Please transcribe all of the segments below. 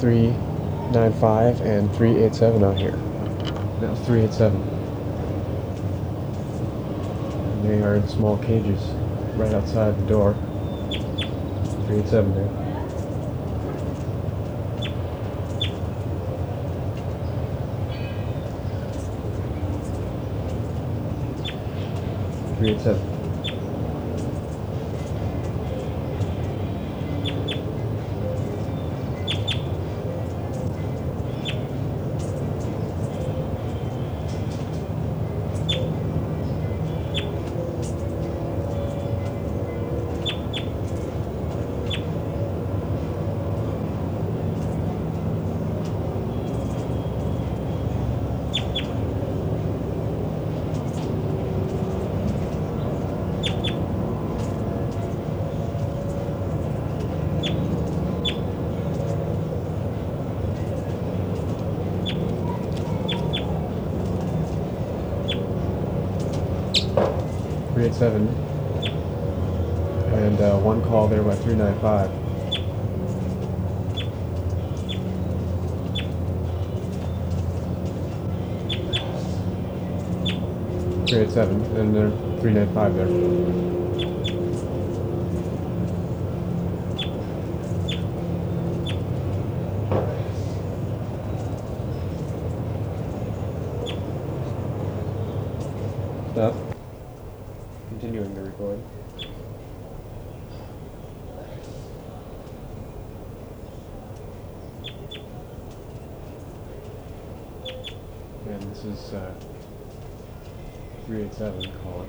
395 and 387 out here. Now 387. And they are in small cages right outside the door. 387 there. Three eight seven. Three eight seven, and one call there by 395. 387, and they're 395 there. Stop. Continuing to record. And this is 387 calling.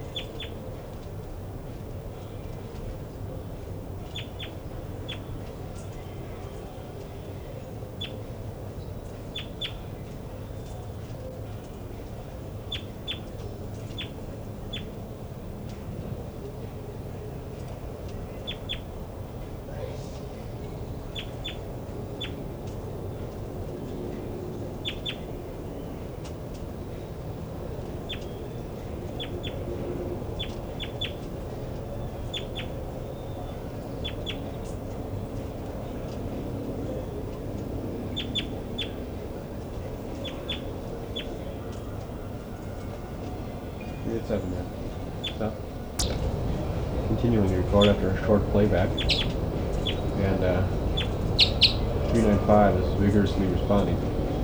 It's 7 there. Stop. Continuing to record after a short playback. And 395 is vigorously responding.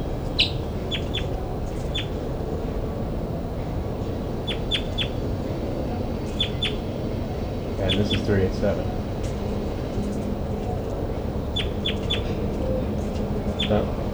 And this is 387. Stop.